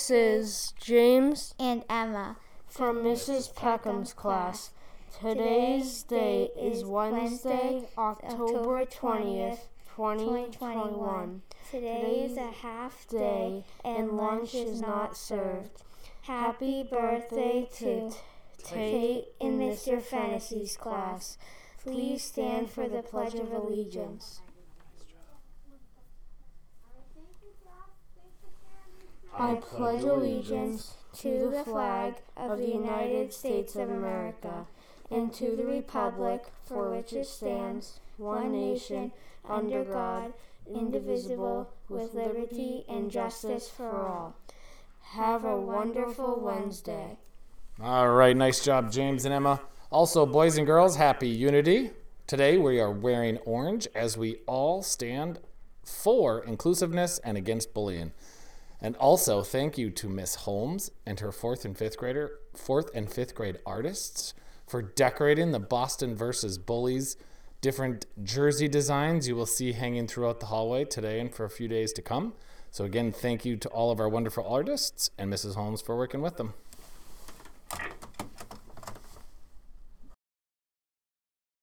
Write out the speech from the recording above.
Mrs. James and Emma from Mrs. Peckham's class. Today's date is Wednesday, October 20th, 2021. Today is a half day and lunch is not served. Happy birthday to Tate in Mr. Fennessy's class. Please stand for the Pledge of Allegiance. I pledge allegiance to the flag of the United States of America and to the republic for which it stands, one nation, under God, indivisible, with liberty and justice for all. Have a wonderful Wednesday. All right, nice job, James and Emma. Also, boys and girls, happy Unity. Today we are wearing orange as we all stand for inclusiveness and against bullying. And also, thank you to Miss Holmes and her fourth and fifth grade artists for decorating the Boston versus Bullies different jersey designs you will see hanging throughout the hallway today and for a few days to come. So again, thank you to all of our wonderful artists and Mrs. Holmes for working with them.